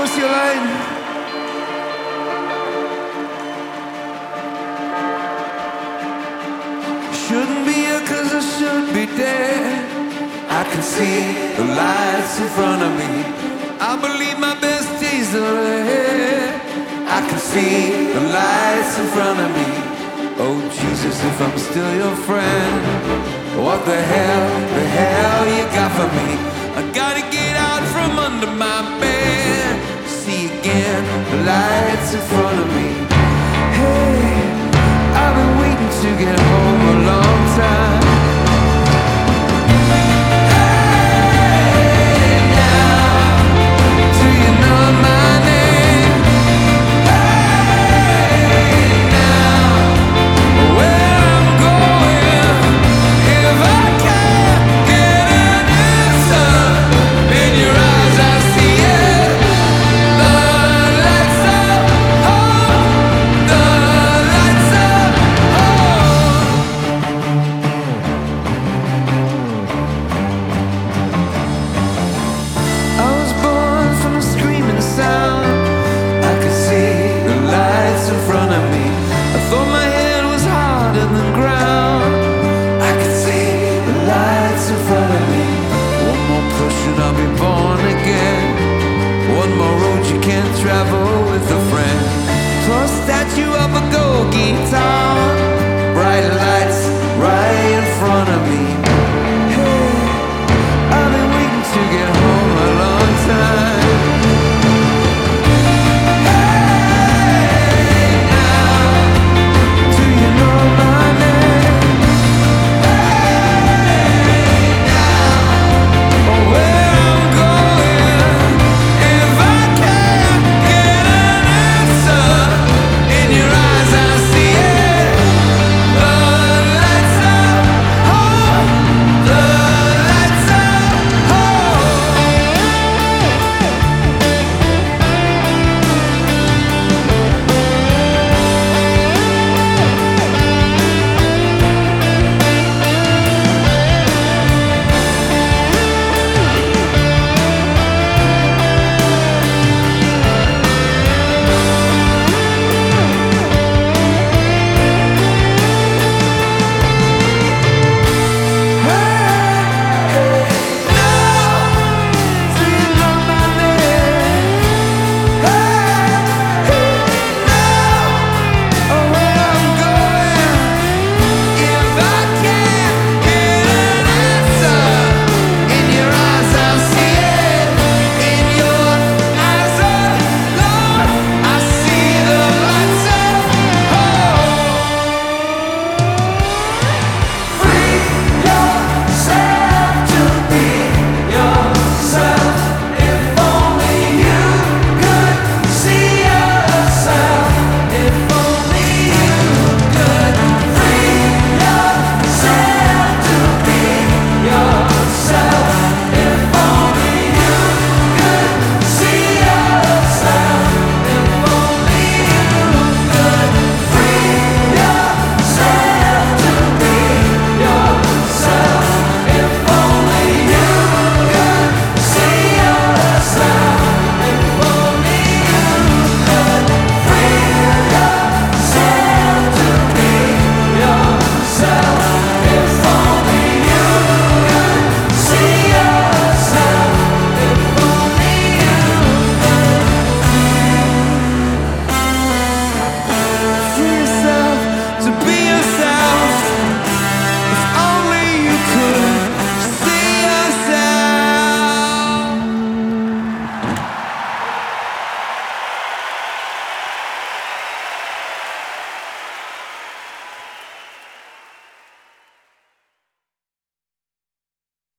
close your line. Shouldn't be here 'cause I should be dead. I can see the lights in front of me. I believe my best days are ahead. I can see the lights in front of me. Oh Jesus, if I'm still your friend, what the hell you got for me? I gotta get out from under my bed. See again the lights in front of me. Hey, I've been waiting to get home.